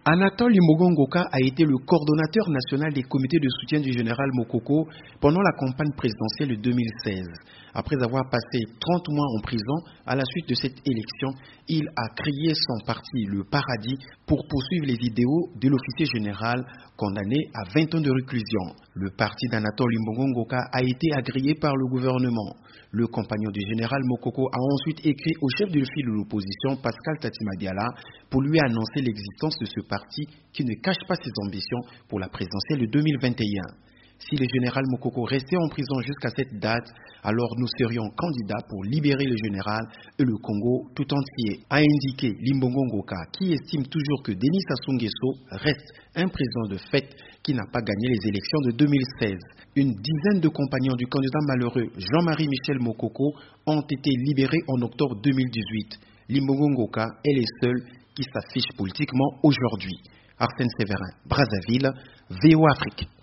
Anatole Limbongo a été le coordonnateur national des comités de soutien du général Mokoko pendant la campagne présidentielle de 2016. Après avoir passé 30 mois en prison, à la suite de cette élection, il a créé son parti, le Paradis, pour poursuivre les idéaux de l'officier général condamné à 20 ans de réclusion. Le parti d'Anatole Limbongo a été agréé par le gouvernement. Le compagnon du général Mokoko a ensuite écrit au chef de file de l'opposition, Pascal Tatimadiala, pour lui annoncer l'existence de ce parti qui ne cache pas ses ambitions pour la présidentielle de 2021. Si le général Mokoko restait en prison jusqu'à cette date, alors nous serions candidats pour libérer le général et le Congo tout entier, a indiqué Limbongo Ngoka, qui estime toujours que Denis Sassou Nguesso reste un président de fait qui n'a pas gagné les élections de 2016. Une dizaine de compagnons du candidat malheureux Jean-Marie Michel Mokoko ont été libérés en octobre 2018. Limbongo Ngoka est le seul qui s'affiche politiquement aujourd'hui. Arsène Séverin, Brazzaville, VOA Afrique.